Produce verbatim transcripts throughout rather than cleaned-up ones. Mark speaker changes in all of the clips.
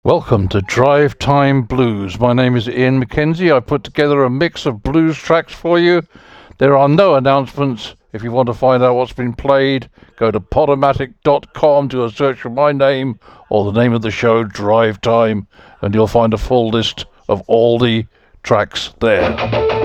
Speaker 1: Welcome to Drive Time Blues. My name is Ian McKenzie. I put together a mix of blues tracks for you. There are no announcements. If you want to find out what's been played, go to podomatic dot com, do a search for my name or the name of the show, Drive Time, and you'll find a full list of all the tracks there.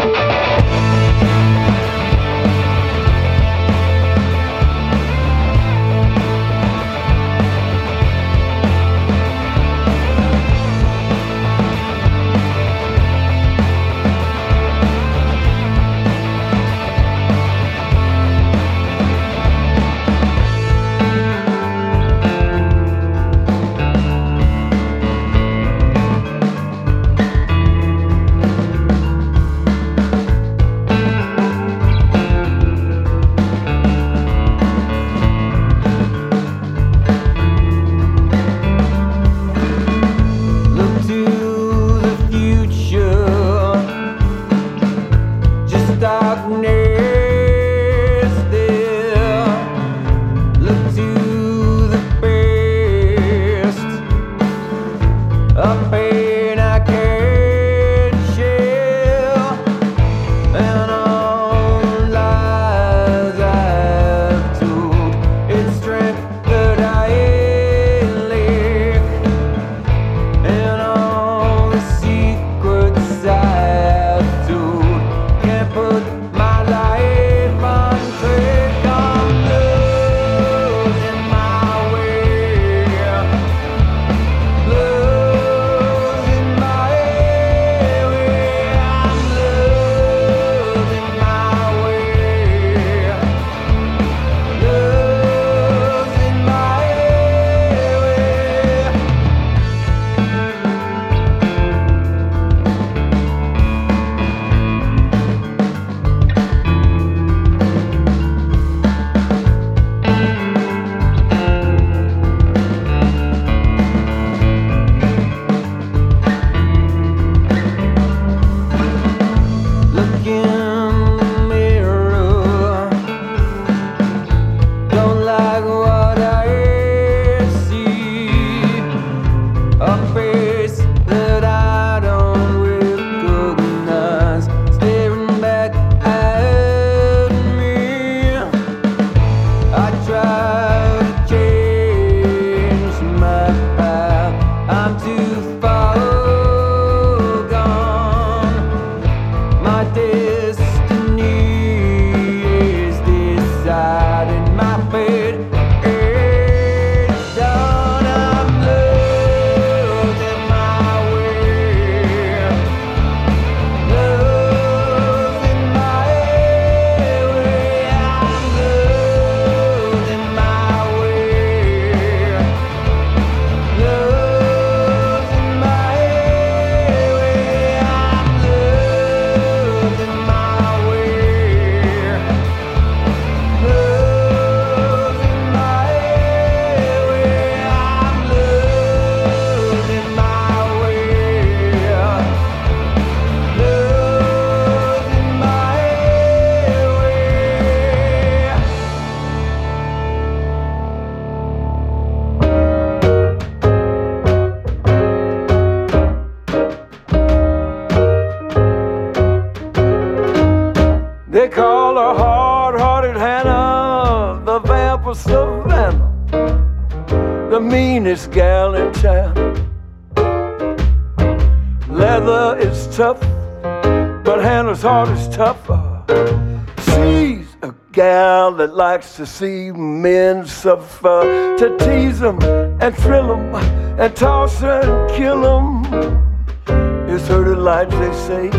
Speaker 2: Gal in town. Leather is tough, but Hannah's heart is tougher. She's a gal that likes to see men suffer, to tease them and thrill them and toss and kill them. It's her delight, they say.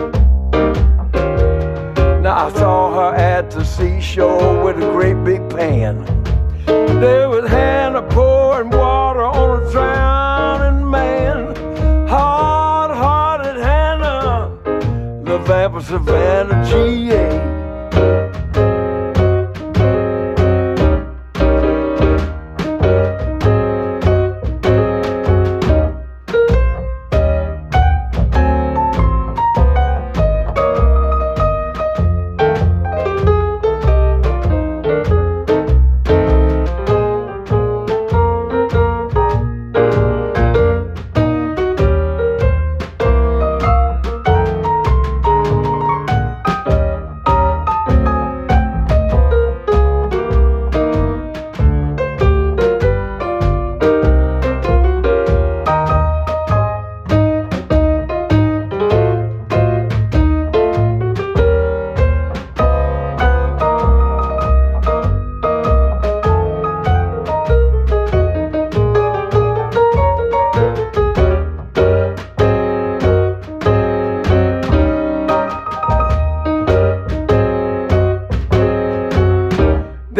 Speaker 2: Now I saw her at the seashore with a great big pan. There was Hannah pouring water on a drowning man. Hard-hearted Hannah, the vamp of Savannah, G A.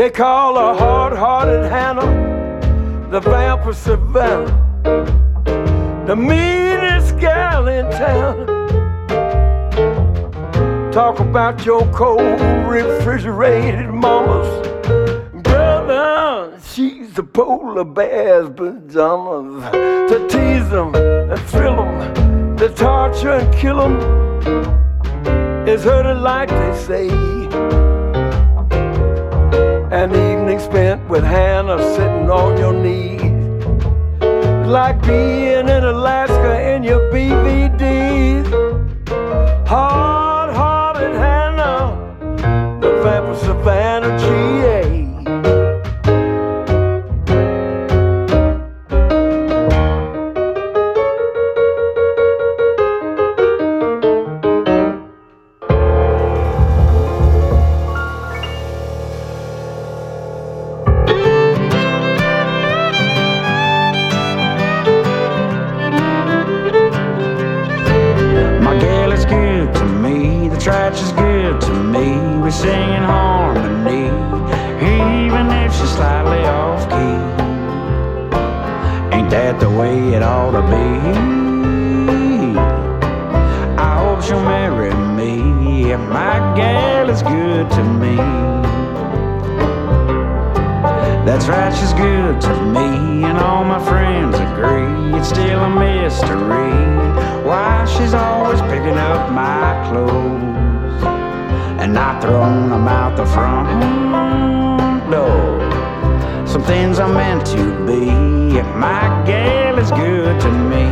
Speaker 2: They call her hard-hearted Hannah, the vamp of Savannah, the meanest gal in town. Talk about your cold refrigerated mamas. Brother, she's the polar bear's pajamas. To tease them and thrill them, to torture and kill them, is her delight, they say. An evening spent with Hannah sitting on your knees, like being in Alaska in your B V Ds. Hard-hearted Hannah, the vamp of Savannah, G A.
Speaker 3: Trash is good to me. We sing in harmony, even if she's slightly off key. Ain't that the way it ought to be? I hope she'll marry me. Yeah, my gal is good to me. That trash is good to me, and all my friends agree. It's still a mystery why she's always picking up my clothes and not throwing them out the front door. Some things are meant to be. My gal is good to me.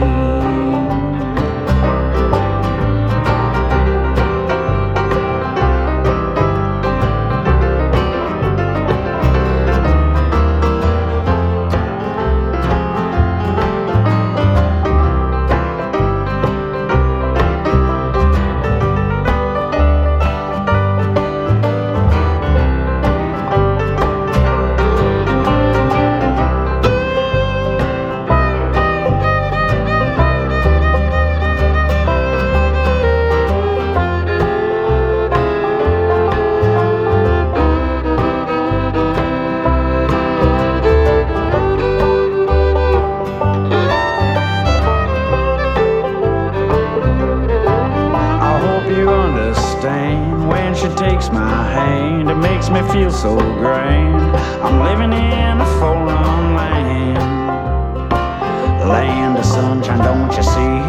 Speaker 3: When she takes my hand, it makes me feel so grand. I'm living in a foreign land, land of sunshine, don't you see?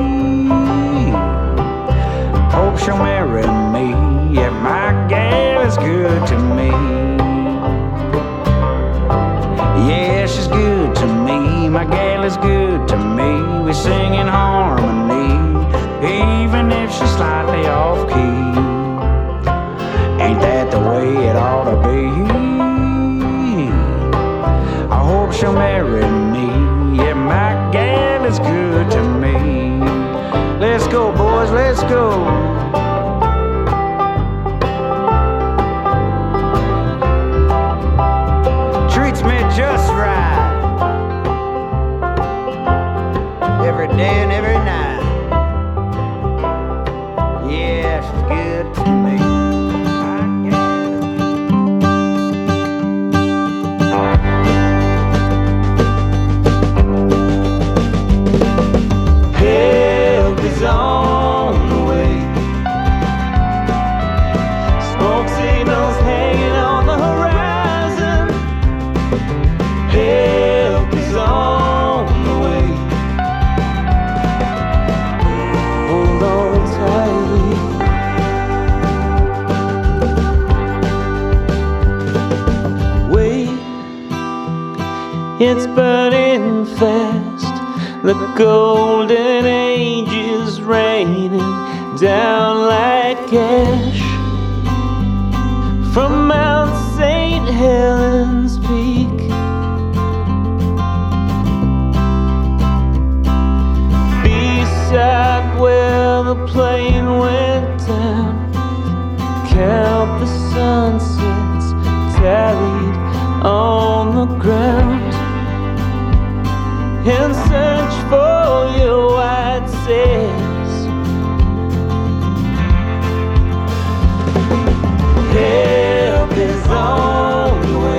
Speaker 3: Hope she'll marry me. Yeah, my gal is good to me. Yeah, she's good to me. My gal is good to me. We sing in harmony, even if she's slightly off key. Ain't that the way it ought to be? I hope she'll marry me. Yeah, my gal is good to me. Let's go, boys, let's go. Treats me just right every day and every night. Yeah, she's good to me.
Speaker 2: Help is on the way. Smoke signals hanging on the horizon. Help is on the way. Hold on tightly. Wait, it's burning fast. The golden age is raining down like ash from Mount Saint Helens Peak. Beside where the plane went down, count the sunsets tallied on the ground. And search for your white sails. Help is on the way.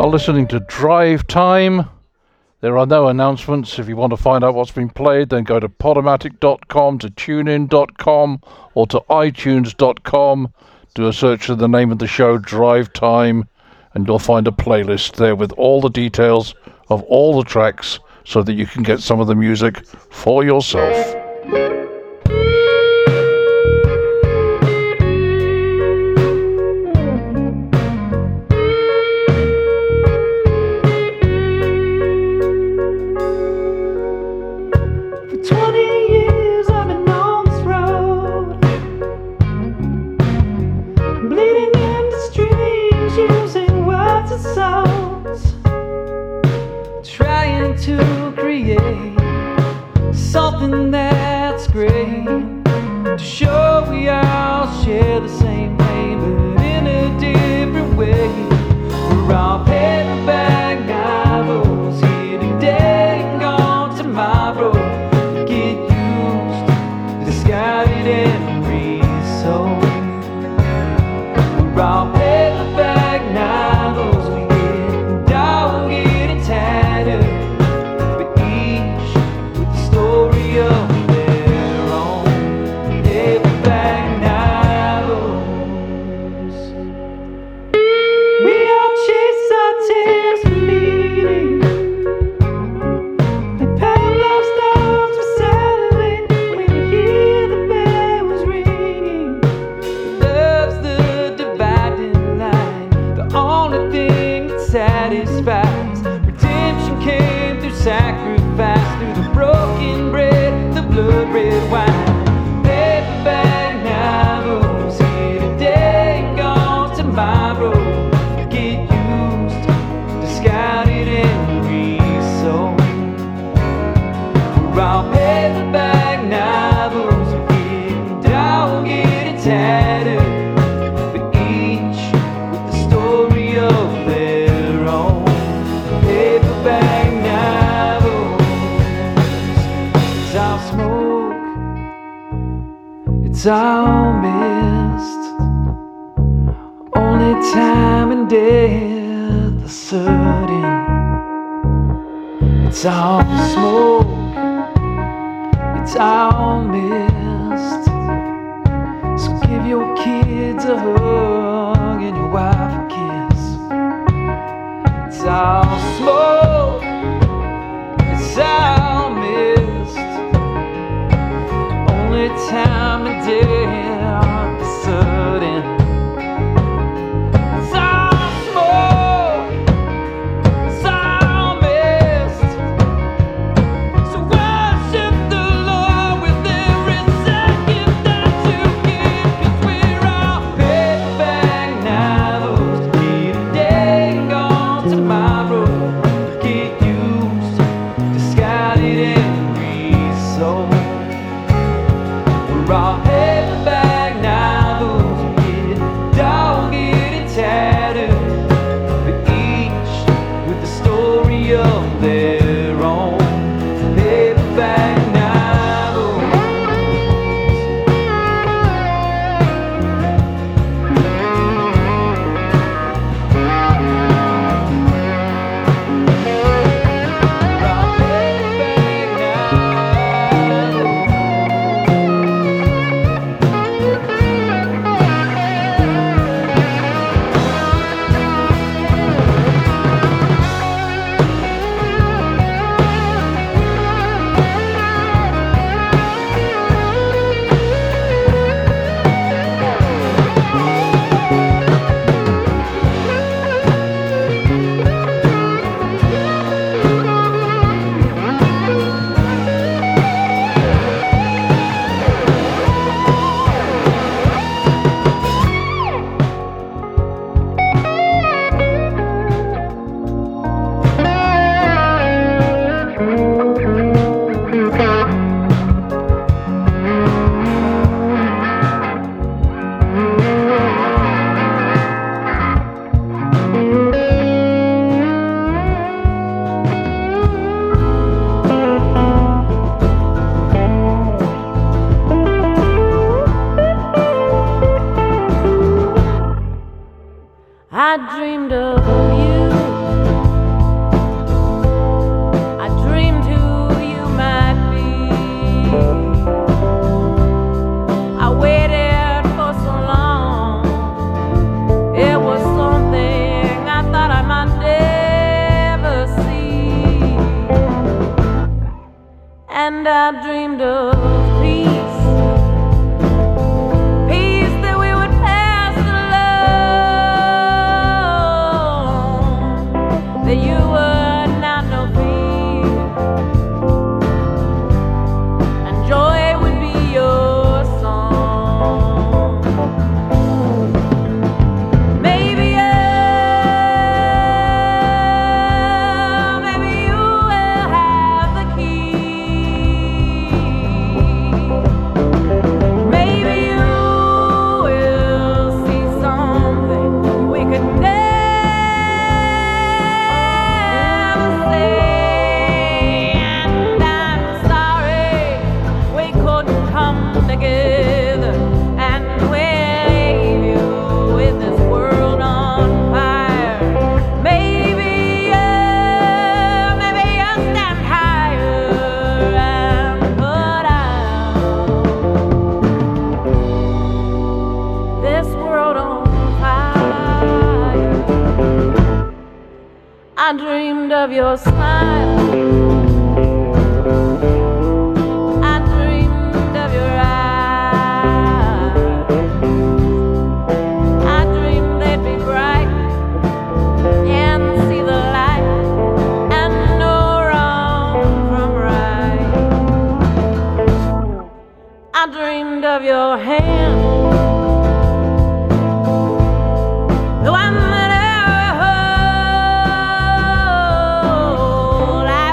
Speaker 1: are listening to Drive Time. There are no announcements. If you want to find out what's been played, then go to podomatic dot com, to tunein dot com, or to itunes dot com. Do a search for the name of the show, Drive Time, and you'll find a playlist there with all the details of all the tracks so that you can get some of the music for yourself.
Speaker 4: To create something that's great, to show we all share the same pain, but in a different way. We're all paperback novels, here today and gone tomorrow. Get used, discarded and resold. We're all paperback novels, we get dull, getting tattered. Redemption came through sacrifice, through the broken bread, the blood red wine. Paperback novels, here today and gone tomorrow. Get used, discarded and resold. We're all paperback novels, we're getting dull, getting tattered, but each with the story of their own. Paperback novels, it's all smoke, it's all mist. Only time and death are certain. It's all smoke, it's all mist. So give your kids a hug and your wife a kiss. It's all smoke, it's all mist. Only time and day are certain. It's all smoke, it's all mist. So worship the Lord with every second that you give, 'cause we're all paperback.
Speaker 5: I dreamed of your smile. I dreamed of your eyes. I dreamed they'd be bright and see the light and know wrong from right. I dreamed of your hand. The one that I hold. I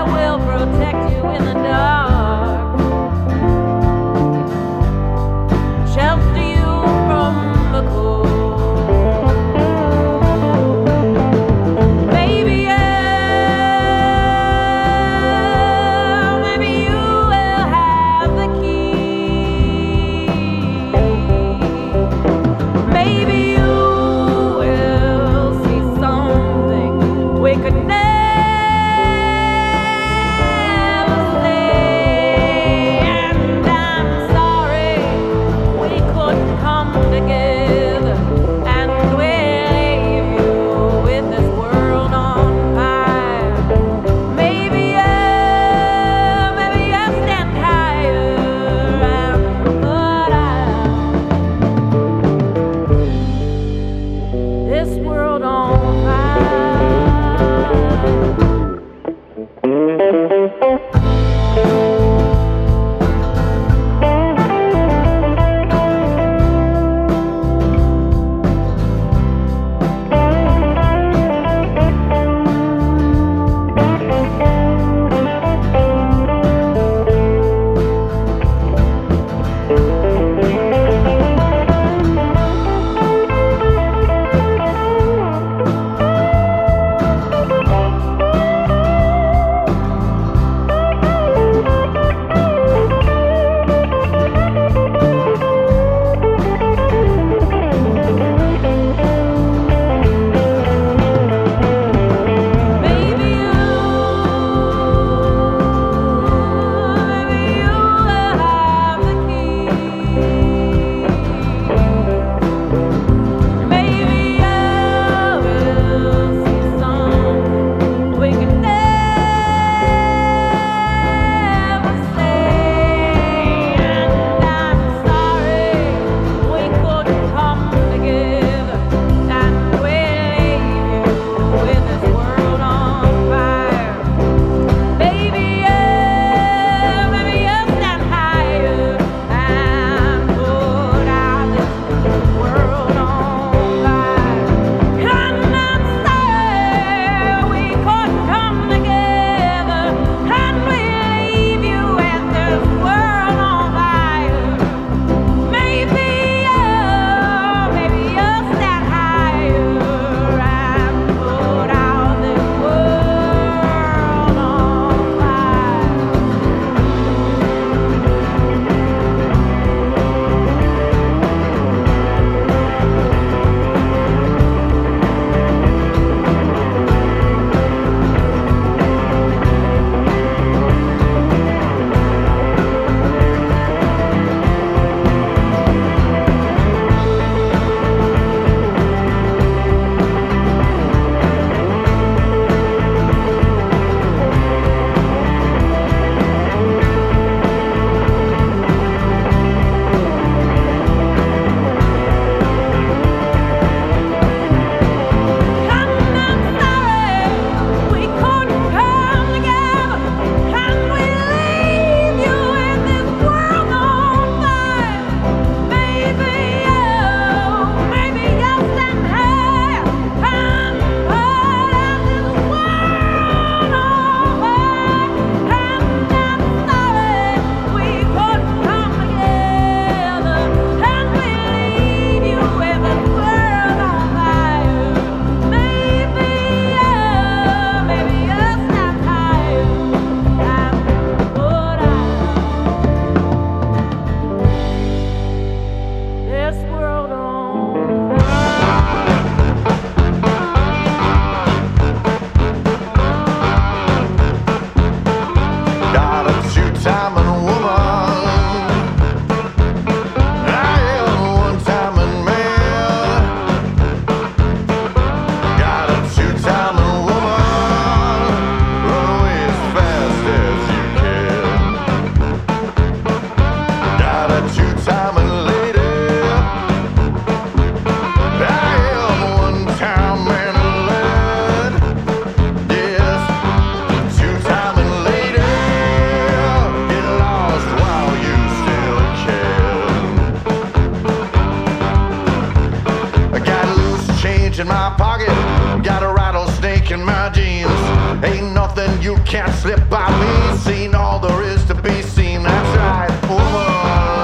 Speaker 6: in my pocket, got a rattlesnake in my jeans. Ain't nothing you can't slip by me. Seen all there is to be seen. That's right, woman.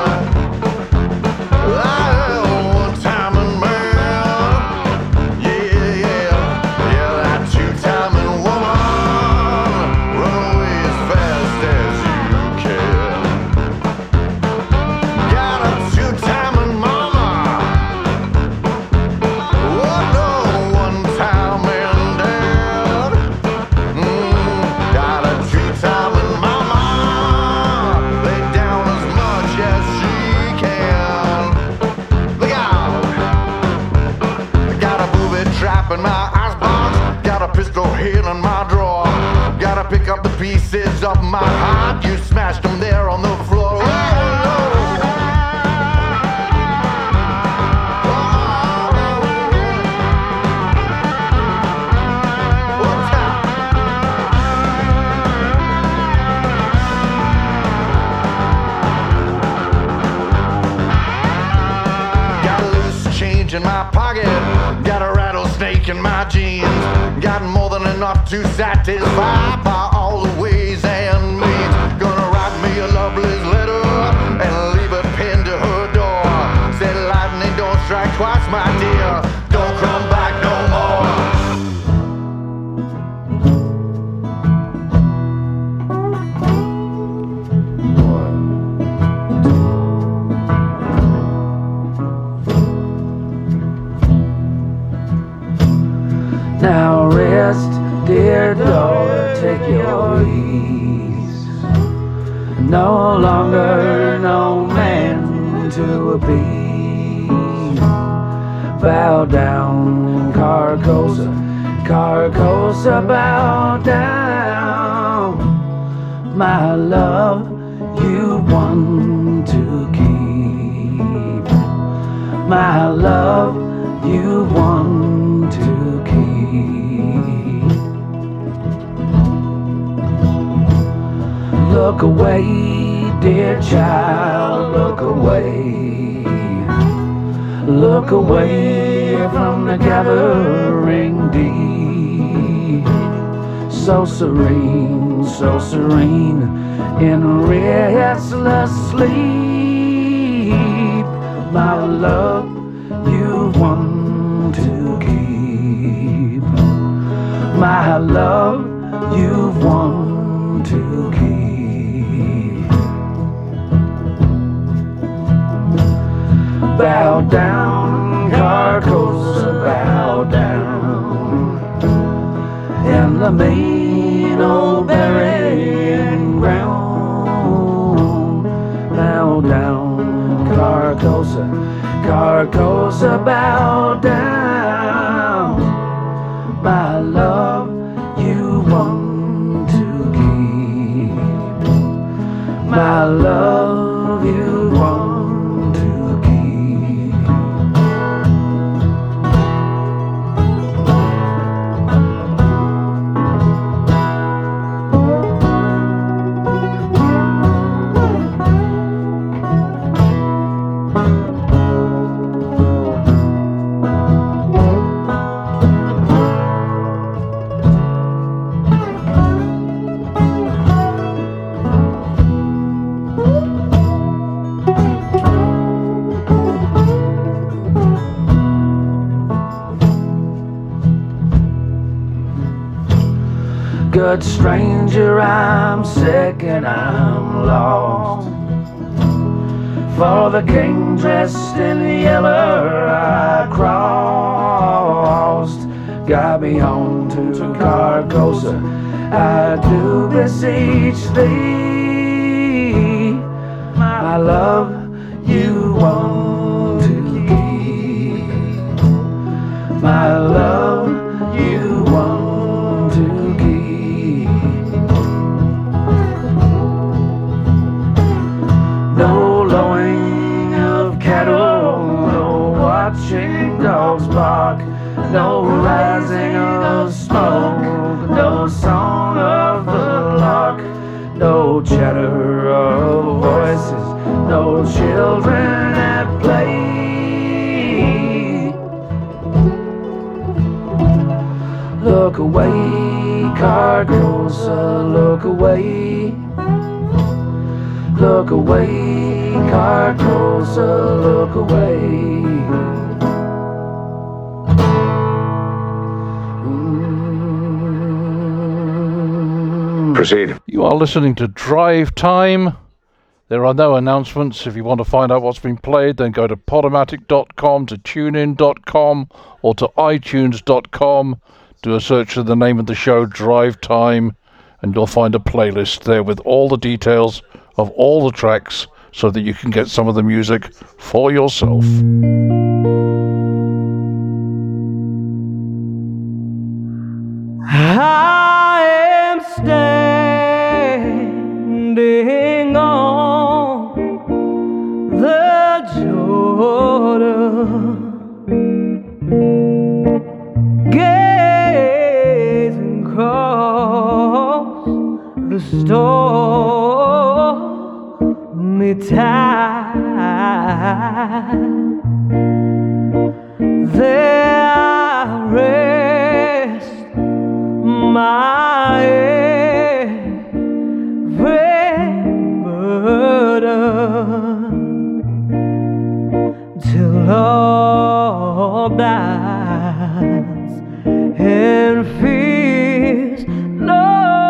Speaker 6: One time and man, yeah, yeah, yeah, that two-timing woman. Run away as fast as you can. Got a two-timing mama. Oh no, one-timing dad. Mm, got a two-timing mama. Lay down as much as she can. Look out! Got a booby trap in my icebox. Got a pistol here in my drawer. Gotta pick up the pieces of my heart. You smashed them there on the floor. Oh, no. What's that? Got a loose change in my pocket. Got a rattlesnake in my jeans. Got more than enough to satisfy by all the ways and means. Gonna write me a loveless letter and leave it pinned to her door. Said lightning don't strike twice, my dear. Don't come back no more.
Speaker 4: Now rest, dear daughter, take your ease. No longer no man to appease. Bow down, Carcosa, Carcosa, bow down. My love, you want to keep. My love, you want to keep. Look away, dear child, look away. Look away from the gathering deep. So serene, so serene, in restless sleep. My love, you want to keep. My love, you want to keep. Bow down, Carcosa, bow down. In the main old burying ground. Bow down, Carcosa, Carcosa, bow down. My love, you want to keep. My love, you want to keep. Good stranger, I'm sick and I'm lost. For the king dressed in yellow I crossed. Guide me on to Carcosa, I do beseech thee. My love, you want to keep. My love, you want to keep. No lowing of cattle, no watching dogs bark, no rising of smoke, no song of the lark, no chatter of voices, no children at play. look away, car closer, look away. Look away, car closer, look away. Mm.
Speaker 6: Proceed.
Speaker 1: You are listening to Drive Time. There are no announcements. If you want to find out what's been played, then go to podomatic dot com, to tunein dot com, or to itunes dot com. Do a search for the name of the show, Drive Time, and you'll find a playlist there with all the details of all the tracks so that you can get some of the music for yourself.
Speaker 4: I am standing on the Jordan, gazing across the stormy tide. There I rest my every burden till all dies and fears no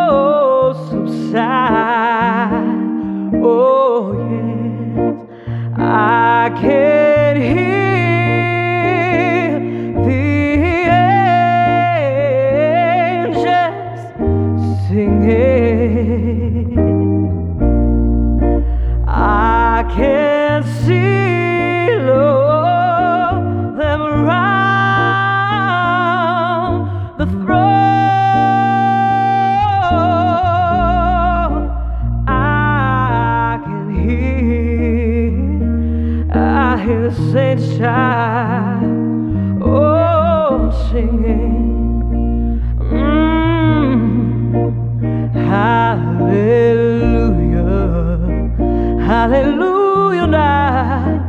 Speaker 4: subside. Oh yes, I can hear the angels singing. I can see, Lord, them around the throne. I can hear, I hear the saints shout, oh, singing. Mm. Hallelujah, hallelujah, night,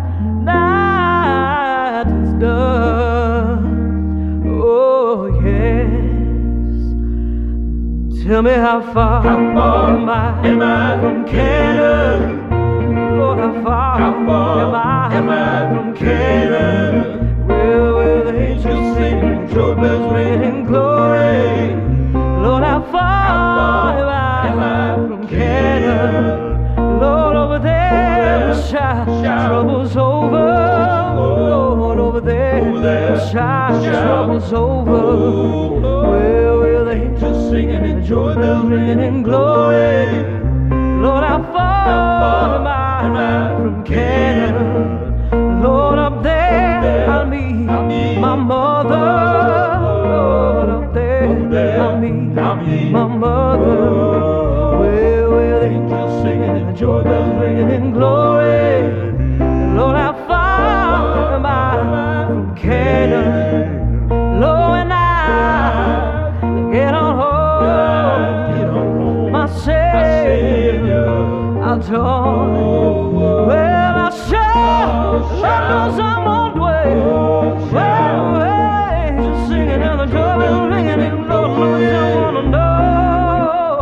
Speaker 4: night is done. Oh yes, tell me how far, how far am I, am I from Canaan? Lord, how far, how far am I, am I from Canaan? Where will the angels sing, joy bells ring in glory? Lord, how far, how far am, I, am I from Canaan? Lord, over there, shout, trouble's over. Lord, over there, shout, trouble's over. Where will the angels singing and joy bells ringing in glory? Lord, how far am I, am I from Canaan? Lord, up there I'll meet my mother. Lord, up there I'll meet my mother. Where will the angels singing and joy bells ringing in glory? Lord, how far am I from Canaan? Lord, and I get on home, my Savior, I'll join. Well, I'll shout, Lord knows I'm on the way. Well, angels singing and the joy bells ringing, and Lord knows I wanna know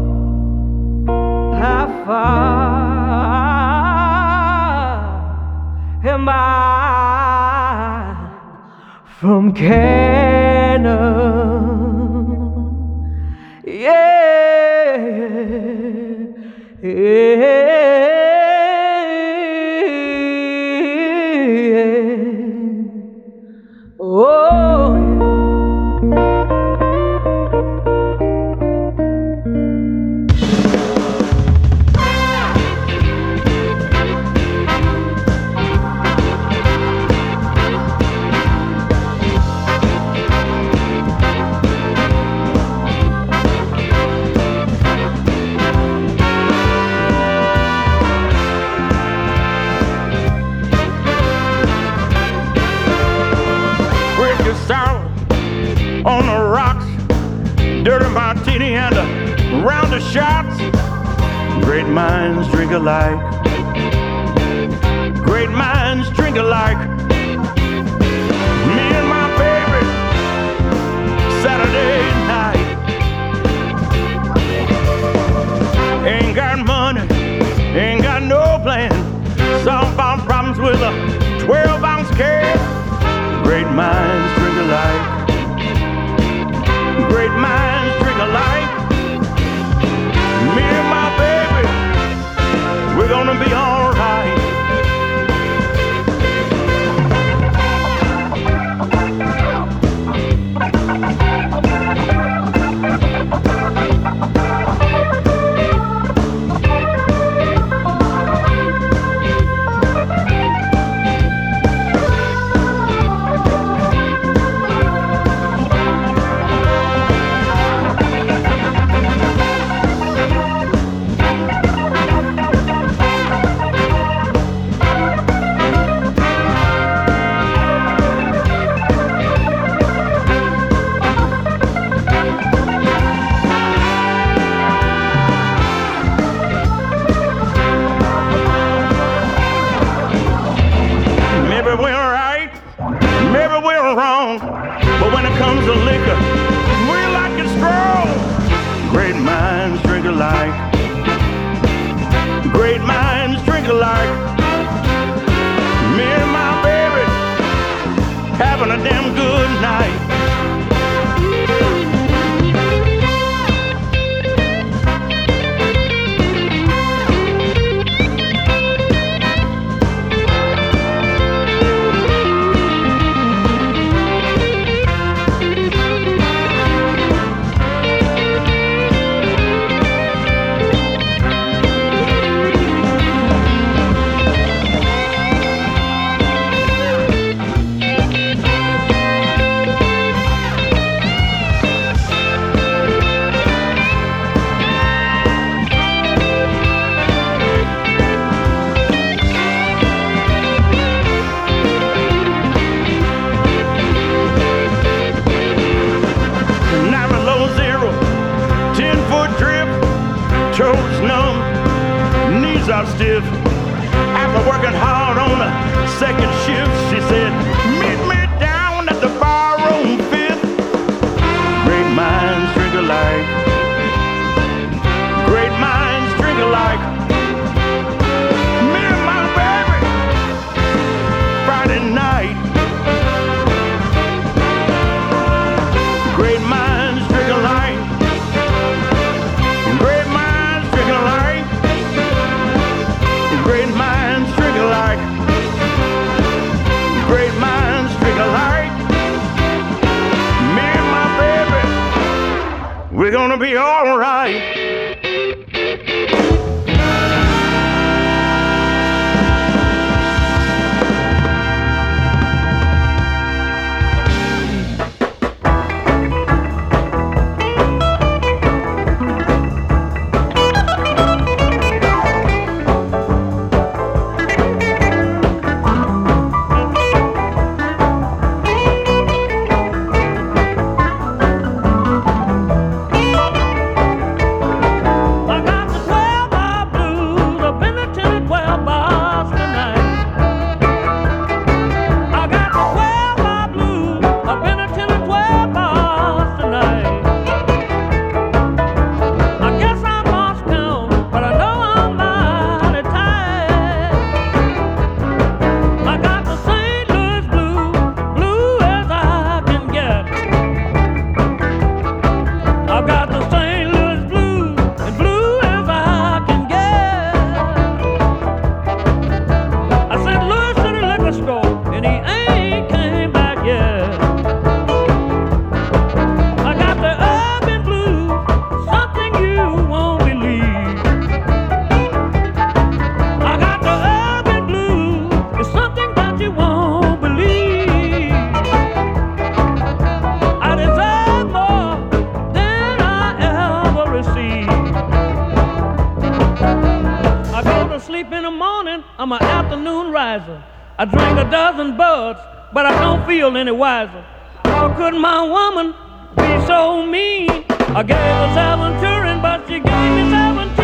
Speaker 4: how far am I from Canaan? Yeah, yeah. Oh,
Speaker 7: on the rocks, dirty martini and a round of shots. Great minds drink alike. Great minds drink alike. Me and my baby, Saturday night. wrong. But when it comes to liquor, we like it strong. Great minds drink alike. Great minds drink alike. Me and my baby having a damn good night. Are stiff. After working hard on the second shift, she said, meet me down at the bar on Fifth. Great minds drink alike. Great minds drink alike. Me and my baby, Friday night. Great minds drink alike. Great minds drink alike. Great minds drink alike. Great minds drink alike. Me and my baby, we're gonna be all right.
Speaker 4: I drink a dozen buds, but I don't feel any wiser. How could my woman be so mean? I gave her seven children, but she gave me seventeen.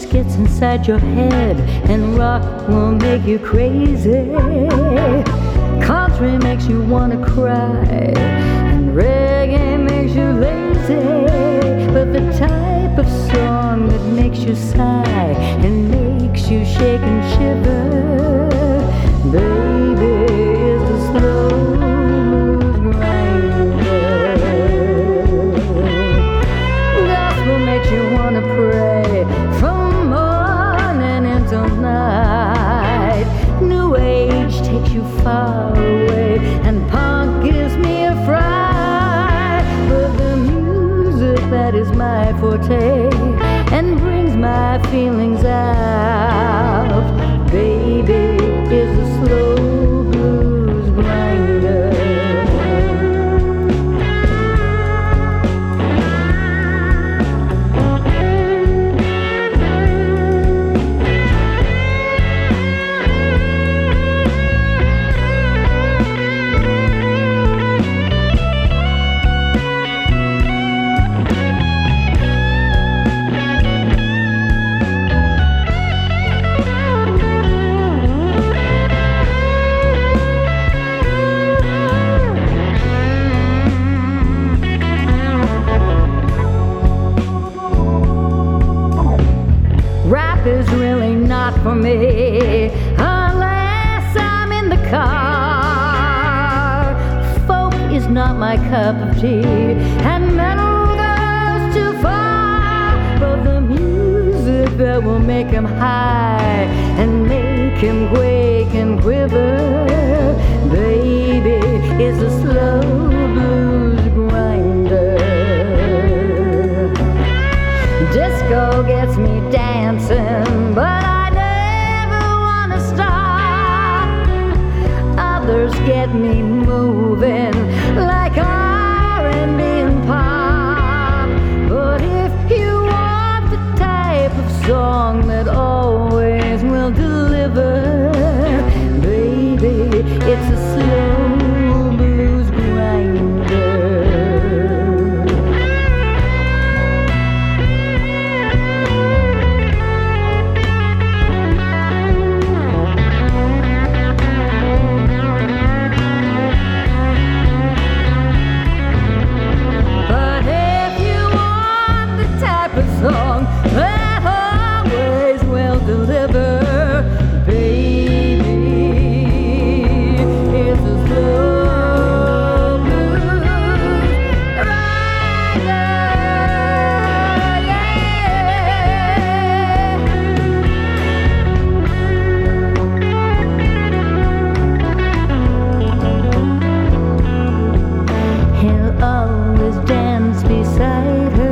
Speaker 8: gets inside your head, and rock will make you crazy. Country makes you wanna cry, and reggae makes you lazy. But the type of song that makes you sigh and makes you shake and shiver, baby, is the slow blues grinder. Gospel makes you wanna pray from morning until night. New age takes you far away, and punk gives me a fright. But the music that is my forte and brings my feelings out, baby, is a slow blues grinder. Rap is really not for me unless I'm in the car. Folk is not my cup of tea, and metal goes too far. But the music that will make him high and make him quake and quiver, baby, is a slow blues grinder. Disco gets me dancing, but I never wanna stop. Others get me moving like R and B and pop. But if you want the type of song that always will deliver, baby, it's a slow blues grinder. Song that always will deliver, baby, it's a slow blues rider, yeah. He'll always dance beside her,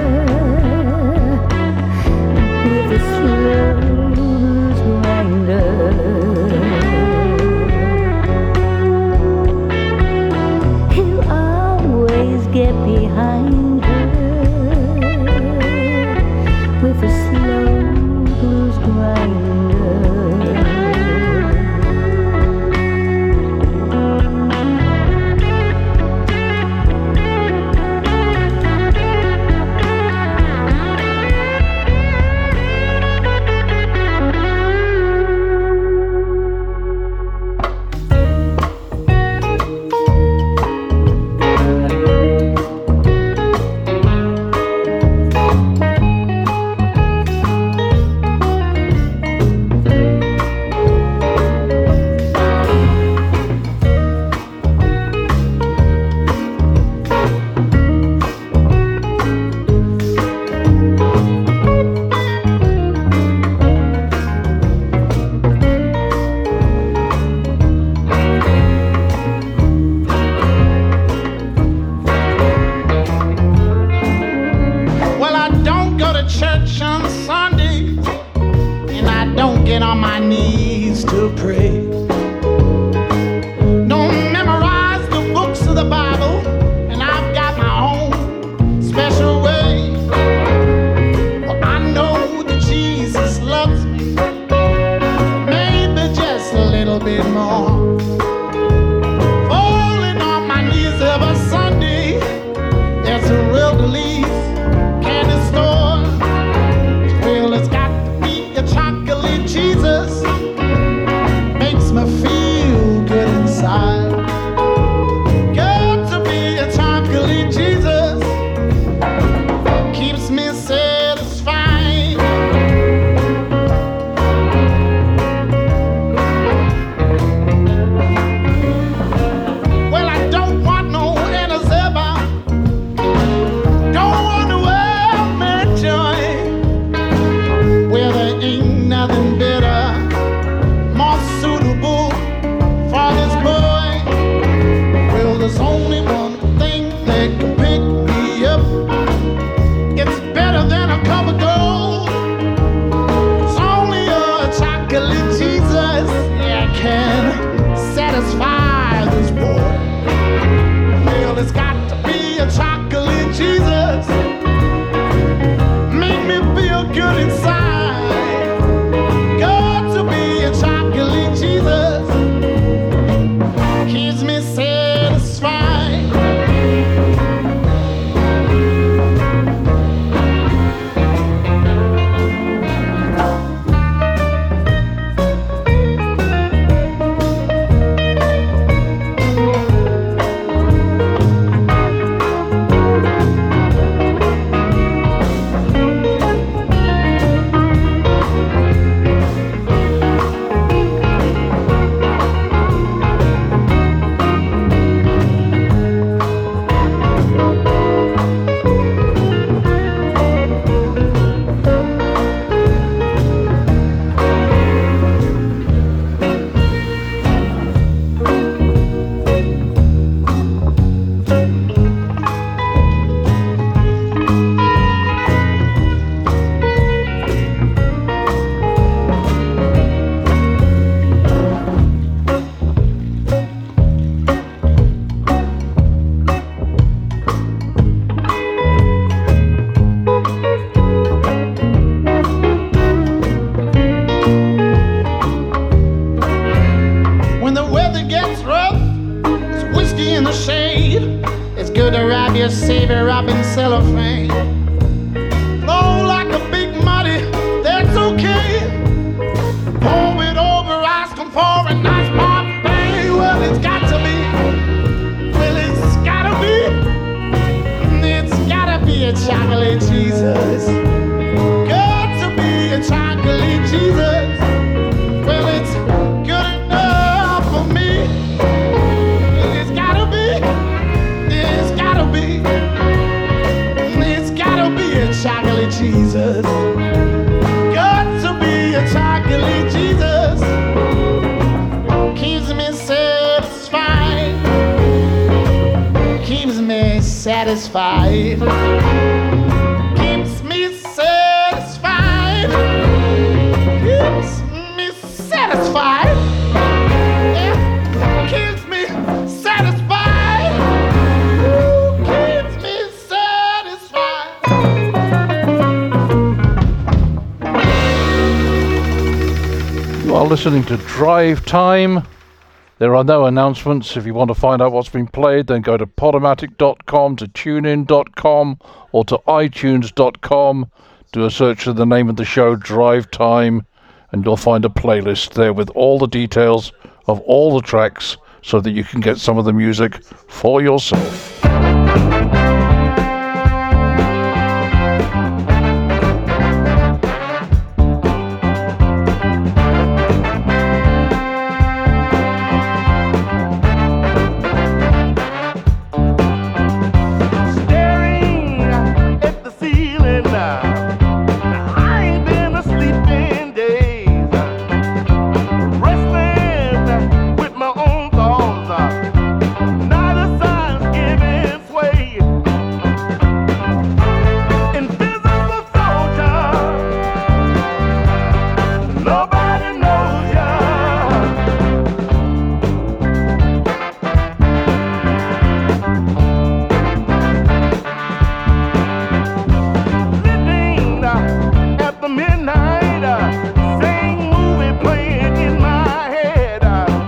Speaker 8: slow blues grinder. He'll always get behind her with a slow blues grinder. Well, it's got
Speaker 9: nothing better, more suitable for this boy. Well, there's only one thing that can pick me up. It's better than a cup of gold. It's only a chocolate Jesus that can satisfy this boy. Well, it's got to be a chocolate Jesus. Make me feel good inside. Got to be a chocolate Jesus. Keeps me satisfied. When the weather gets rough, it's whiskey in the shade. It's good to wrap your savior up in cellophane. Flow like a big muddy, that's okay. Pour it over, ask him for a nice parfait. Well, it's got to be, well, it's gotta be, it's gotta be a chocolate Jesus. Got to be a chocolate Jesus. Well, it's good enough for me. It's gotta be, it's gotta be, it's gotta be a chocolate Jesus. Got to be a chocolate Jesus. Keeps me satisfied. Keeps me satisfied. Keeps me satisfied. Keeps me satisfied. Yeah. Keeps me satisfied. Ooh, keeps me satisfied.
Speaker 1: You are listening to Drive Time. There are no announcements. If you want to find out what's been played, then go to podomatic dot com, to tunein dot com, or to itunes dot com. Do a search for the name of the show, Drive Time, and you'll find a playlist there with all the details of all the tracks so that you can get some of the music for yourself.
Speaker 7: Staring at the ceiling now. I ain't been asleep in days. Restless with my own thoughts. Now the signs giving sway. Invisible soldier. Nobody knows ya. Living at the midnight, same movie playing in my head.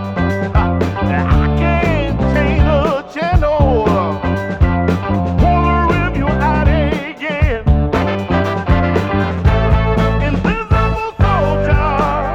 Speaker 7: I can't change the channel. Wanna rip you out again. Invisible soldier.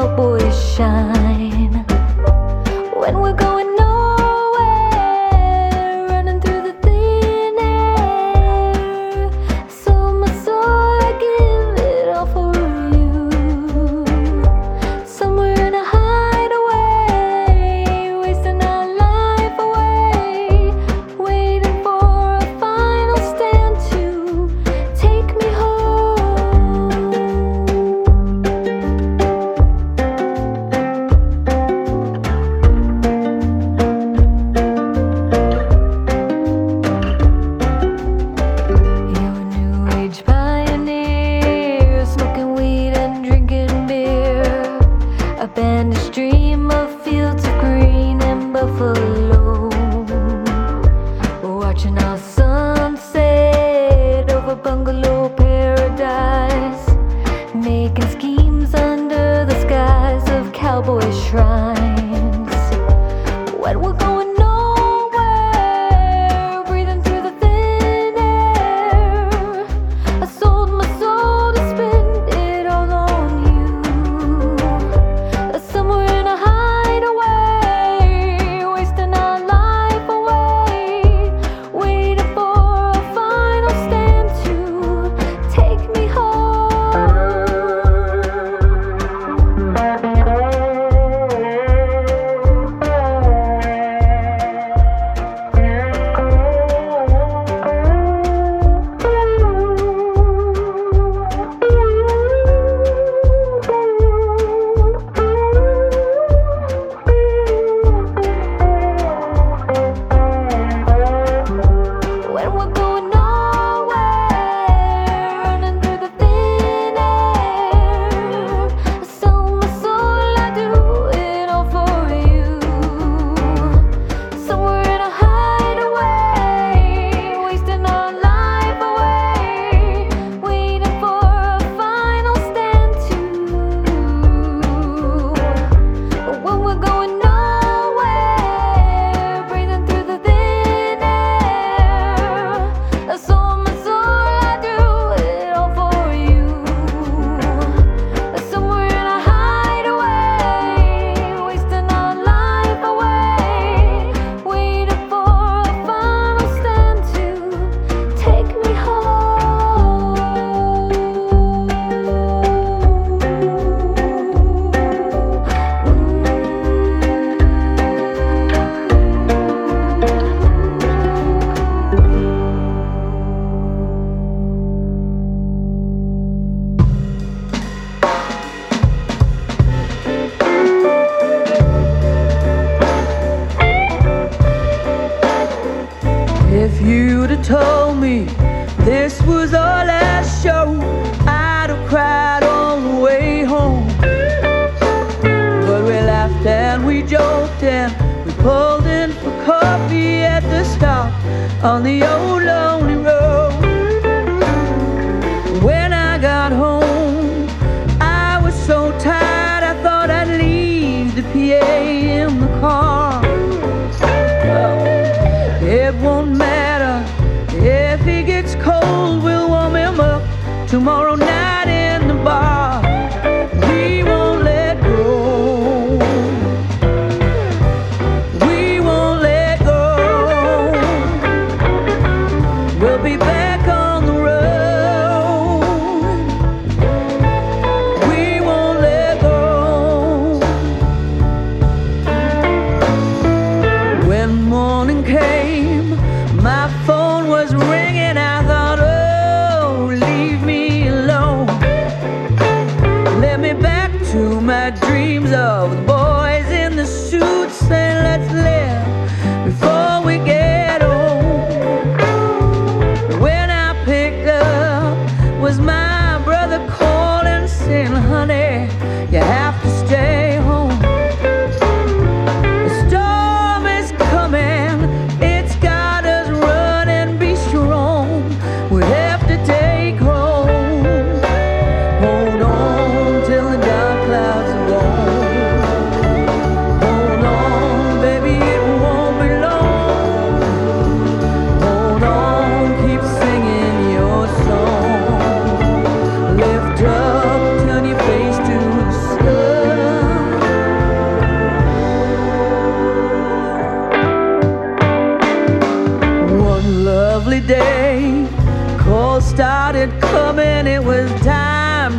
Speaker 8: cowboys shine. When we're going nowhere, running through the thin air, sold my soul, I give it all for you. Somewhere in a hideaway, wasting our life away, waiting for a final stand to take me home. You're a new age pioneer, smoking weed and drinking beer. A bandaged dream of fields of green and buffalo. Watching our sunset over bungalow paradise, making schemes under the skies of cowboy shrines. When we're going nowhere, breathing through the thin air, I sold my soul to spend it all on you. Somewhere in a hideaway, wasting our life away, waiting for a final stand to take me When we're going nowhere, running through the thin air, I sold my soul, I do it all for you. Somewhere in a hideaway, wasting our life away, waiting for a final stand to. When we're going nowhere, breathing through the thin air, I sold my soul, I do it all for you. Somewhere in a hideaway, wasting our life away, waiting for a final stand to take me
Speaker 4: If you'd have told me this was our last show, I'd have cried all the way home. But we laughed and we joked and we pulled in for coffee at the stop on the old lonely road. When I got home, I was so tired I thought I'd leave the P A in the car. It won't matter if he gets cold, we'll warm him up tomorrow night in the bar. We won't let go. We won't let go. We'll be back on the road. We won't let go. When morning came, my phone was ringing. I thought, oh, leave me alone. Let me back to my dreams of the boys in the suits saying, let's live before we get old. When I picked up, was my brother calling, saying, honey, you have to stay home. The storm is coming, it's got us running, be strong. We have to take hold. Hold on till the dark clouds are gone.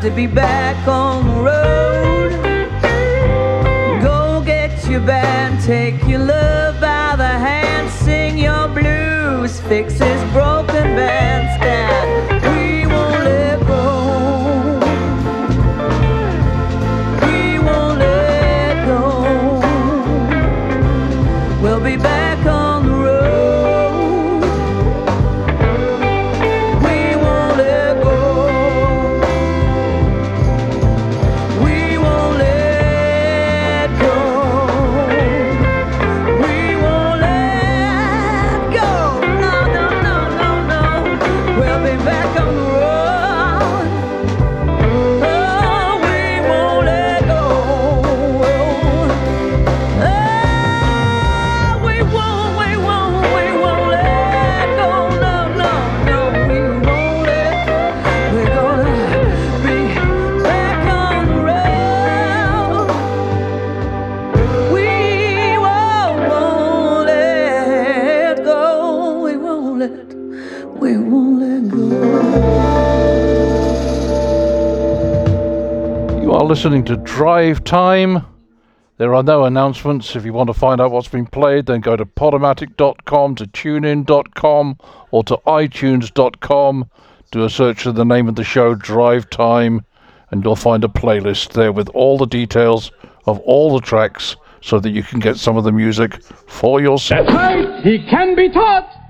Speaker 4: to be back on the road. Go get your band, take your love by the hand, sing your blues, fix his broken bandstand. We won't let go. We won't let go. We'll be back on the road. We won't let go. We won't let go. We won't let go. No, no, no, no, no. We'll be back on the road. Oh, we won't let go. Oh, we won't, we won't, we won't let go. No, no, no, we won't let. We're gonna be back on the road. We won't, won't let go. We won't let. We won't let go.
Speaker 1: You are listening to Drive Time. There are no announcements. If you want to find out what's been played, then go to podomatic dot com, to tunein dot com, or to itunes dot com. Do a search for the name of the show, Drive Time, and you'll find a playlist there with all the details of all the tracks so that you can get some of the music for yourself.
Speaker 10: Right, he can be taught.